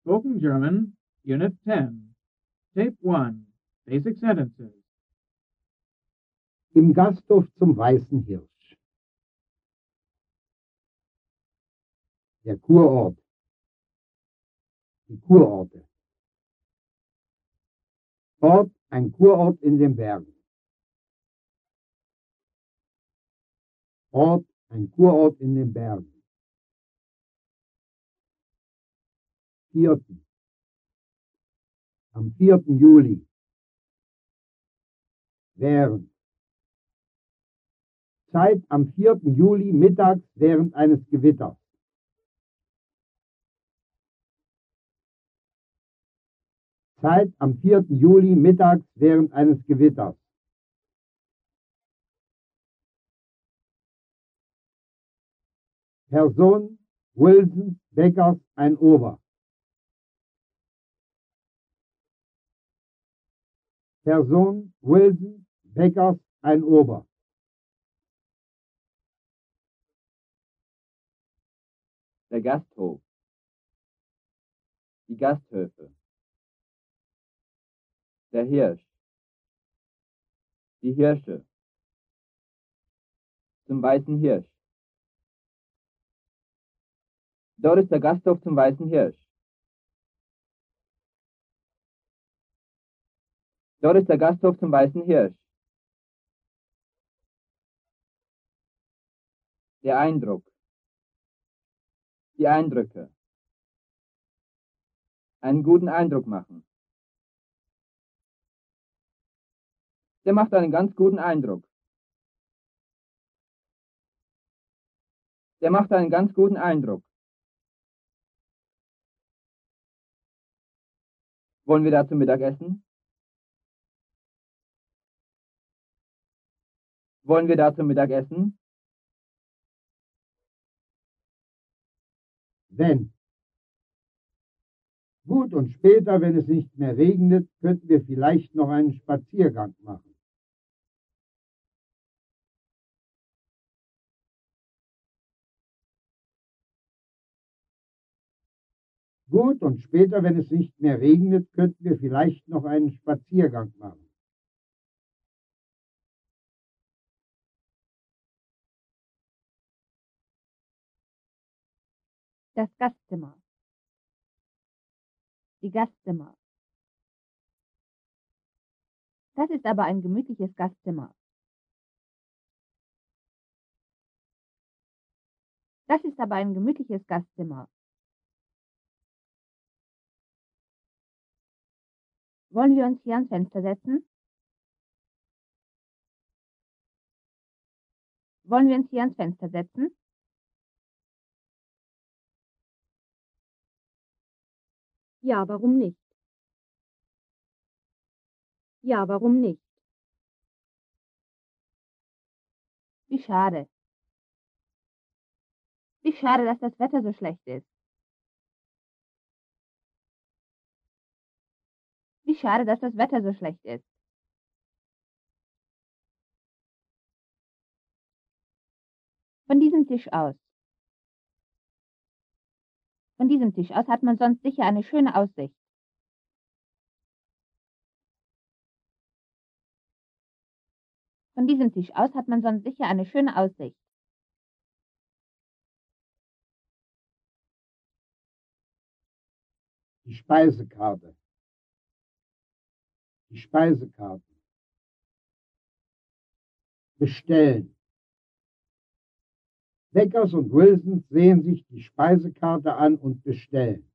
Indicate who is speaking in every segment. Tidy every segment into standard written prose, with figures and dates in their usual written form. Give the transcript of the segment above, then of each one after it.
Speaker 1: Spoken German, Unit 10, Tape 1, Basic Sentences.
Speaker 2: Im Gasthof zum Weißen Hirsch. Der Kurort. Die Kurorte. Ort, ein Kurort in den Bergen. Ort, ein Kurort in den Bergen. Vierten. Am 4. Juli. Während. Zeit am 4. Juli mittags während eines Gewitters. Zeit am 4. Juli mittags während eines Gewitters. Person, Wilson, Beckers, ein Ober. Person, Wilson, Beckers, ein Ober.
Speaker 3: Der Gasthof. Die Gasthöfe. Der Hirsch. Die Hirsche. Zum Weißen Hirsch. Dort ist der Gasthof zum Weißen Hirsch. Dort ist der Gasthof zum Weißen Hirsch. Der Eindruck. Die Eindrücke. Einen guten Eindruck machen. Der macht einen ganz guten Eindruck. Der macht einen ganz guten Eindruck. Wollen wir da zum Mittagessen? Wollen wir da zum Mittagessen?
Speaker 2: Wenn. Gut, und später, wenn es nicht mehr regnet, könnten wir vielleicht noch einen Spaziergang machen. Gut, und später, wenn es nicht mehr regnet, könnten wir vielleicht noch einen Spaziergang machen.
Speaker 4: Das Gastzimmer. Die Gastzimmer. Das ist aber ein gemütliches Gastzimmer. Das ist aber ein gemütliches Gastzimmer. Wollen wir uns hier ans Fenster setzen? Wollen wir uns hier ans Fenster setzen? Ja, warum nicht? Ja, warum nicht? Wie schade. Wie schade, dass das Wetter so schlecht ist. Wie schade, dass das Wetter so schlecht ist. Von diesem Tisch aus. Von diesem Tisch aus hat man sonst sicher eine schöne Aussicht. Von diesem Tisch aus hat man sonst sicher eine schöne Aussicht.
Speaker 2: Die Speisekarte. Die Speisekarte. Bestellen. Beckers und Wilsons sehen sich die Speisekarte an und bestellen.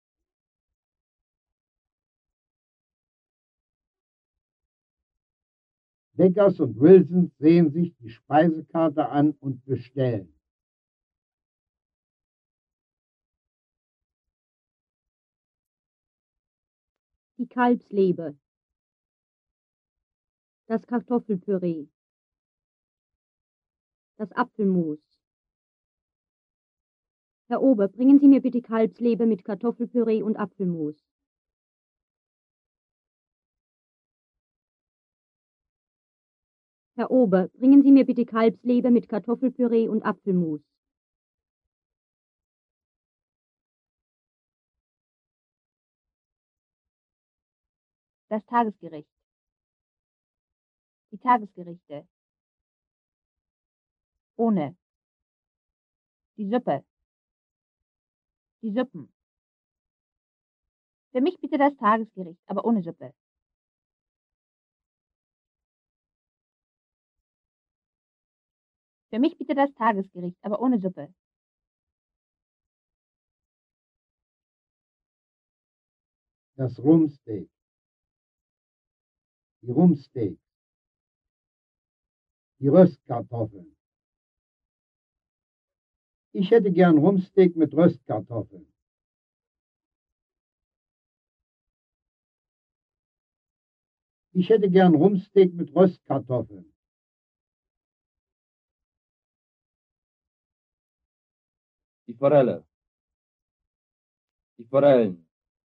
Speaker 2: Beckers und Wilsons sehen sich die Speisekarte an und bestellen.
Speaker 4: Die Kalbsleber. Das Kartoffelpüree. Das Apfelmus. Herr Ober, bringen Sie mir bitte Kalbsleber mit Kartoffelpüree und Apfelmus. Herr Ober, bringen Sie mir bitte Kalbsleber mit Kartoffelpüree und Apfelmus. Das Tagesgericht. Die Tagesgerichte. Ohne. Die Suppe. Die Suppen. Für mich bitte das Tagesgericht, aber ohne Suppe. Für mich bitte das Tagesgericht, aber ohne Suppe.
Speaker 2: Das Rumpsteak. Die Rumpsteaks. Die Röstkartoffeln. Ich hätte gern Rumpsteak mit Röstkartoffeln. Ich hätte gern Rumpsteak mit Röstkartoffeln.
Speaker 3: Die Forelle. Die Forellen.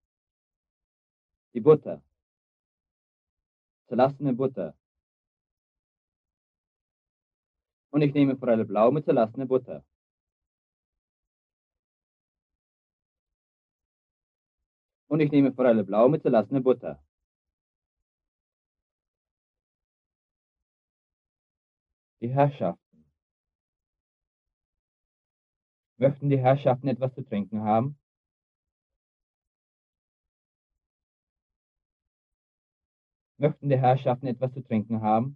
Speaker 3: Die Butter. Zerlassene Butter. Und ich nehme Forelle blau mit zerlassener Butter. Und ich nehme Forelle blau mit zerlassener Butter. Die Herrschaften. Möchten die Herrschaften etwas zu trinken haben? Möchten die Herrschaften etwas zu trinken haben?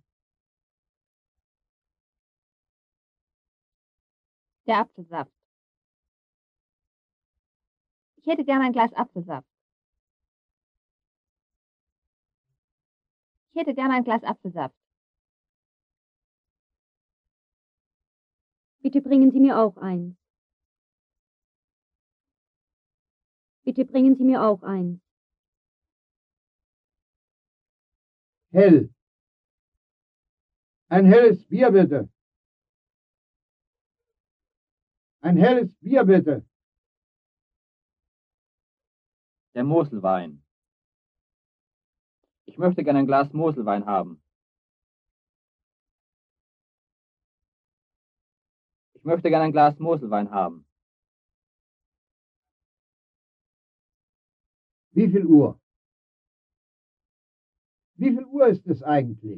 Speaker 4: Der Apfelsaft. Ich hätte gern ein Glas Apfelsaft. Ich hätte gern ein Glas Apfelsaft.
Speaker 5: Bitte bringen Sie mir auch eins. Bitte bringen Sie mir auch eins.
Speaker 2: Hell. Ein helles Bier bitte. Ein helles Bier bitte.
Speaker 3: Der Moselwein. Ich möchte gerne ein Glas Moselwein haben. Ich möchte gerne ein Glas Moselwein haben.
Speaker 2: Wie viel Uhr? Wie viel Uhr ist es eigentlich?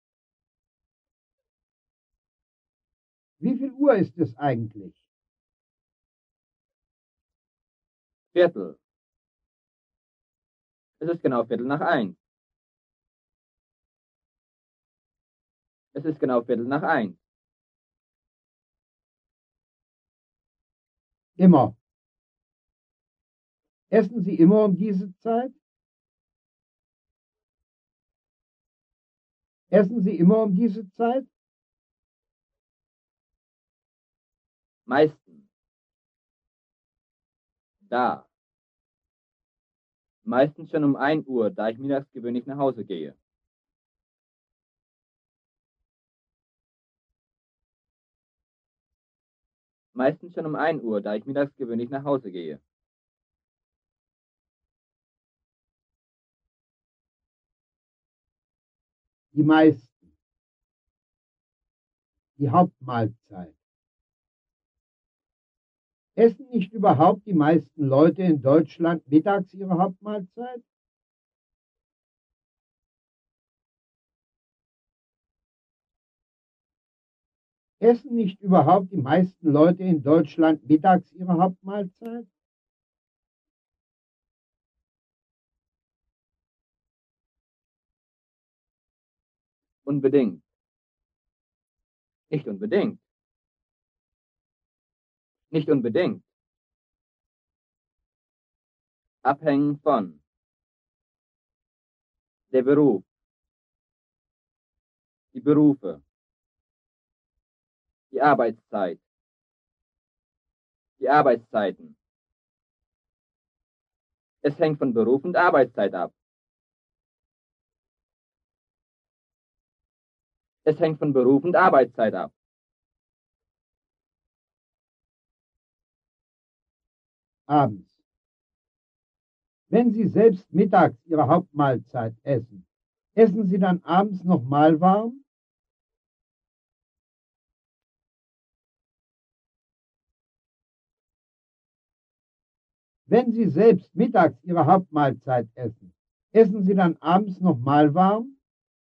Speaker 2: Wie viel Uhr ist es eigentlich?
Speaker 3: Viertel. Es ist genau 1:15. Es ist genau 1:15.
Speaker 2: Immer. Essen Sie immer um diese Zeit? Essen Sie immer um diese Zeit?
Speaker 3: Meistens. Da. Meistens schon um 1 Uhr, da ich mittags gewöhnlich nach Hause gehe. Meistens schon um 1 Uhr, da ich mittags gewöhnlich nach Hause gehe.
Speaker 2: Die meisten. Die Hauptmahlzeit. Essen nicht überhaupt die meisten Leute in Deutschland mittags ihre Hauptmahlzeit? Essen nicht überhaupt die meisten Leute in Deutschland mittags ihre Hauptmahlzeit?
Speaker 3: Unbedingt. Nicht unbedingt. Nicht unbedingt. Abhängen von. Der Beruf. Die Berufe. Die Arbeitszeit. Die Arbeitszeiten. Es hängt von Beruf und Arbeitszeit ab. Es hängt von Beruf und Arbeitszeit ab.
Speaker 2: Abends. Wenn Sie selbst mittags Ihre Hauptmahlzeit essen, essen Sie dann abends nochmal warm? Wenn Sie selbst mittags Ihre Hauptmahlzeit essen, Essen Sie dann abends nochmal warm?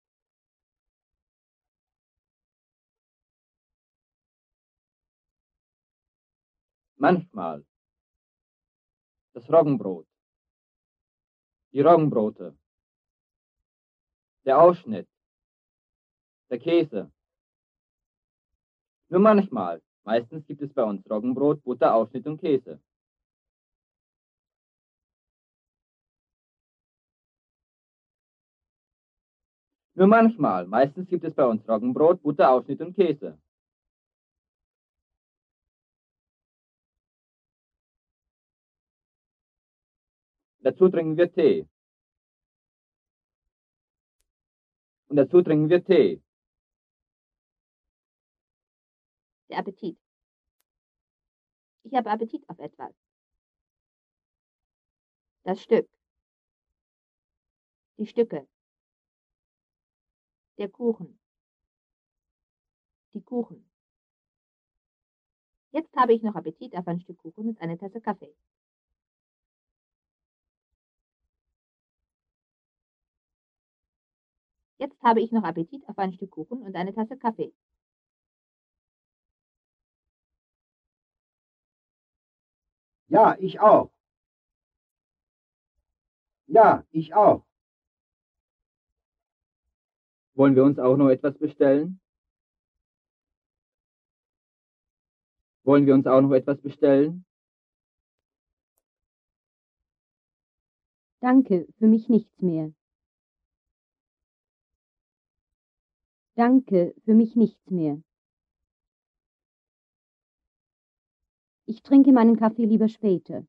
Speaker 3: Manchmal. Das Roggenbrot. Die Roggenbrote. Der Ausschnitt. Der Käse. Nur manchmal. Meistens gibt es bei uns Roggenbrot, Butter, Aufschnitt und Käse. Nur manchmal. Meistens gibt es bei uns Roggenbrot, Butter, Aufschnitt und Käse. Dazu trinken wir Tee. Und dazu trinken wir Tee.
Speaker 4: Der Appetit. Ich habe Appetit auf etwas. Das Stück. Die Stücke. Der Kuchen. Die Kuchen. Jetzt habe ich noch Appetit auf ein Stück Kuchen und eine Tasse Kaffee. Jetzt habe ich noch Appetit auf ein Stück Kuchen und eine Tasse Kaffee.
Speaker 2: Ja, ich auch. Ja, ich auch.
Speaker 3: Wollen wir uns auch noch etwas bestellen? Wollen wir uns auch noch etwas bestellen?
Speaker 5: Danke, für mich nichts mehr. Danke, für mich nichts mehr. Ich trinke meinen Kaffee lieber später.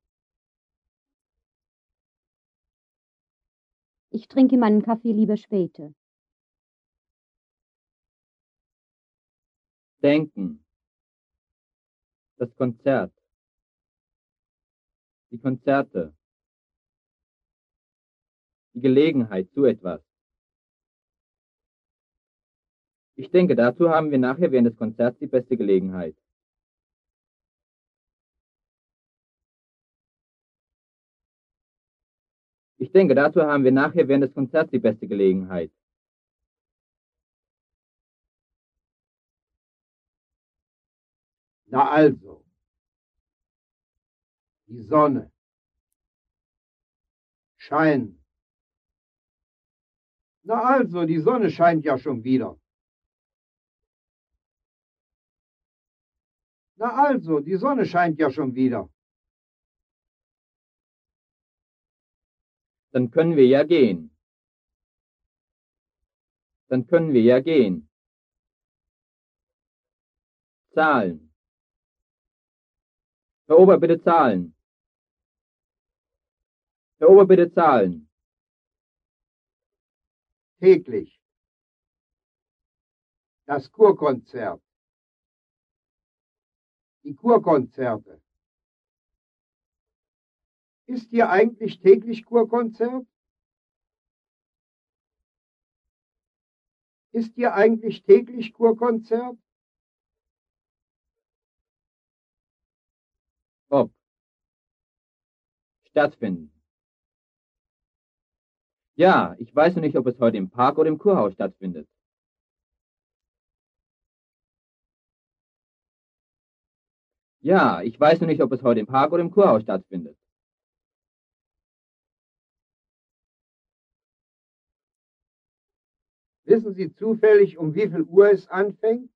Speaker 5: Ich trinke meinen Kaffee lieber später.
Speaker 3: Denken. Das Konzert. Die Konzerte. Die Gelegenheit zu etwas. Ich denke, dazu haben wir nachher während des Konzerts die beste Gelegenheit. Ich denke, dazu haben wir nachher während des Konzerts die beste Gelegenheit.
Speaker 2: Na also. Die Sonne. Scheinen. Na also, die Sonne scheint ja schon wieder. Na also, die Sonne scheint ja schon wieder.
Speaker 3: Dann können wir ja gehen. Dann können wir ja gehen. Zahlen. Herr Ober, bitte zahlen. Herr Ober, bitte zahlen.
Speaker 2: Täglich. Das Kurkonzert. Die Kurkonzerte. Ist hier eigentlich täglich Kurkonzert? Ist hier eigentlich täglich Kurkonzert?
Speaker 3: Ob. Stattfinden. Ja, ich weiß noch nicht, ob es heute im Park oder im Kurhaus stattfindet. Ja, ich weiß noch nicht, ob es heute im Park oder im Kurhaus stattfindet.
Speaker 2: Wissen Sie zufällig, um wie viel Uhr es anfängt?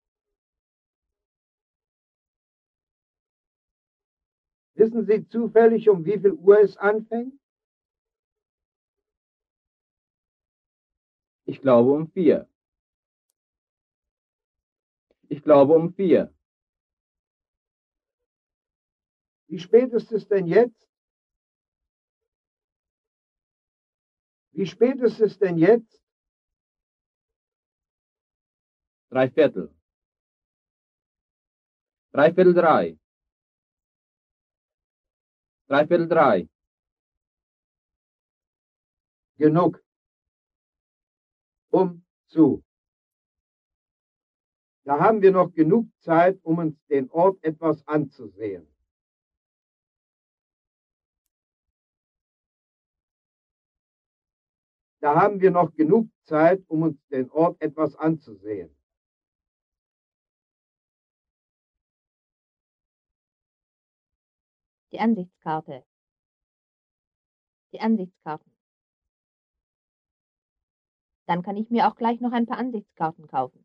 Speaker 2: Wissen Sie zufällig, um wie viel Uhr es anfängt?
Speaker 3: Ich glaube um 4. Ich glaube um 4.
Speaker 2: Wie spät ist es denn jetzt? Wie spät ist es denn jetzt?
Speaker 3: 3/4. 2:45. 2:45.
Speaker 2: Genug. Zu. Da haben wir noch genug Zeit, um uns den Ort etwas anzusehen. Da haben wir noch genug Zeit, um uns den Ort etwas anzusehen.
Speaker 4: Die Ansichtskarte. Die Ansichtskarten. Dann kann ich mir auch gleich noch ein paar Ansichtskarten kaufen.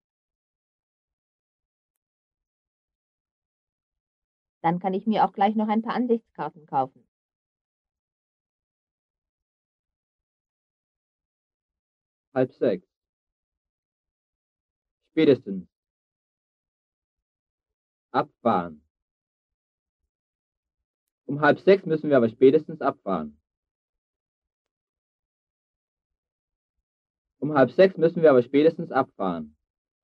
Speaker 4: Dann kann ich mir auch gleich noch ein paar Ansichtskarten kaufen.
Speaker 3: Halb sechs. Spätestens. Abfahren. Um halb sechs müssen wir aber spätestens abfahren. Um halb sechs müssen wir aber spätestens abfahren.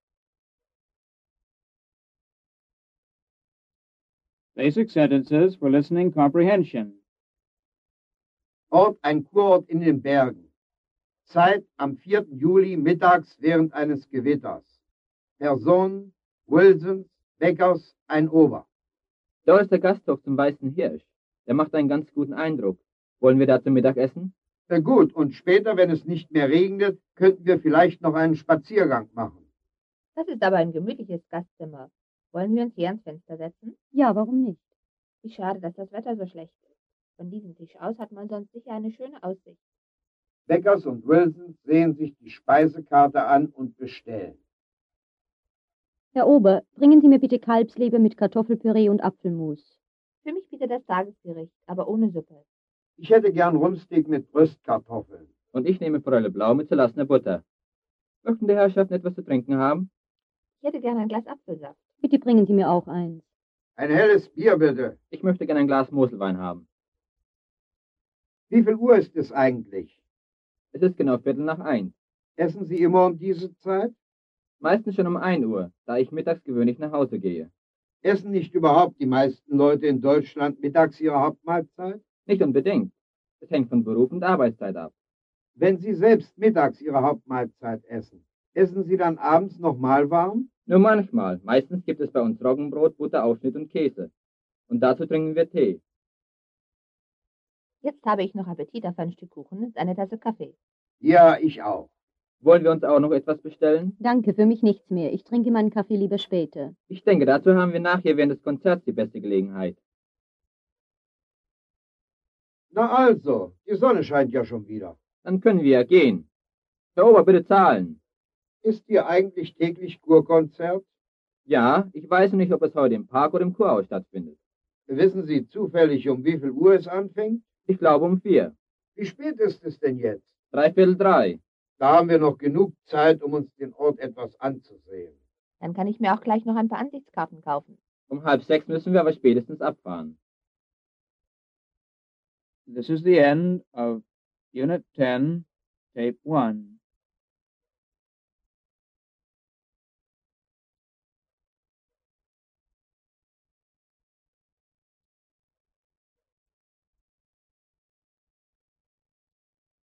Speaker 1: Basic sentences for listening comprehension.
Speaker 2: Ort ein Kurort in den Bergen. Zeit am 4. Juli mittags während eines Gewitters. Person Wilsons, Beckers, ein Ober.
Speaker 3: Da ist der Gasthof zum Weißen Hirsch. Der macht einen ganz guten Eindruck. Wollen wir da zum Mittagessen?
Speaker 2: Gut, und später, wenn es nicht mehr regnet, könnten wir vielleicht noch einen Spaziergang machen.
Speaker 4: Das ist aber ein gemütliches Gastzimmer. Wollen wir uns hier ans Fenster setzen?
Speaker 5: Ja, warum nicht?
Speaker 4: Wie schade, dass das Wetter so schlecht ist. Von diesem Tisch aus hat man sonst sicher eine schöne Aussicht.
Speaker 2: Beckers und Wilsons sehen sich die Speisekarte an und bestellen.
Speaker 5: Herr Ober, bringen Sie mir bitte Kalbsleber mit Kartoffelpüree und Apfelmus.
Speaker 4: Für mich bitte das Tagesgericht, aber ohne Suppe.
Speaker 2: Ich hätte gern Rumsteak mit Röstkartoffeln.
Speaker 3: Und ich nehme Fräule Blau mit zerlassener Butter. Möchten die Herrschaften etwas zu trinken haben?
Speaker 4: Ich hätte gerne ein Glas Apfelsaft.
Speaker 5: Bitte bringen Sie mir auch eins.
Speaker 2: Ein helles Bier, bitte.
Speaker 3: Ich möchte gerne ein Glas Moselwein haben.
Speaker 2: Wie viel Uhr ist es eigentlich?
Speaker 3: Es ist genau 1:15.
Speaker 2: Essen Sie immer um diese Zeit?
Speaker 3: Meistens schon um 1 Uhr, da ich mittags gewöhnlich nach Hause gehe.
Speaker 2: Essen nicht überhaupt die meisten Leute in Deutschland mittags ihre Hauptmahlzeit?
Speaker 3: Nicht unbedingt. Es hängt von Beruf und Arbeitszeit ab.
Speaker 2: Wenn Sie selbst mittags Ihre Hauptmahlzeit essen, essen Sie dann abends nochmal warm?
Speaker 3: Nur manchmal. Meistens gibt es bei uns Roggenbrot, Butter, Aufschnitt und Käse. Und dazu trinken wir Tee.
Speaker 4: Jetzt habe ich noch Appetit auf ein Stück Kuchen und eine Tasse Kaffee.
Speaker 2: Ja, ich auch.
Speaker 3: Wollen wir uns auch noch etwas bestellen?
Speaker 5: Danke, für mich nichts mehr. Ich trinke meinen Kaffee lieber später.
Speaker 3: Ich denke, dazu haben wir nachher während des Konzerts die beste Gelegenheit.
Speaker 2: Na also, die Sonne scheint ja schon wieder.
Speaker 3: Dann können wir ja gehen. Herr Ober, bitte zahlen.
Speaker 2: Ist hier eigentlich täglich Kurkonzert?
Speaker 3: Ja, ich weiß nicht, ob es heute im Park oder im Kurhaus stattfindet.
Speaker 2: Wissen Sie zufällig, um wie viel Uhr es anfängt?
Speaker 3: Ich glaube um 4.
Speaker 2: Wie spät ist es denn jetzt?
Speaker 3: 3:15.
Speaker 2: Da haben wir noch genug Zeit, um uns den Ort etwas anzusehen.
Speaker 4: Dann kann ich mir auch gleich noch ein paar Ansichtskarten kaufen.
Speaker 3: Um 5:30 müssen wir aber spätestens abfahren.
Speaker 1: This is the end of Unit 10, Tape 1.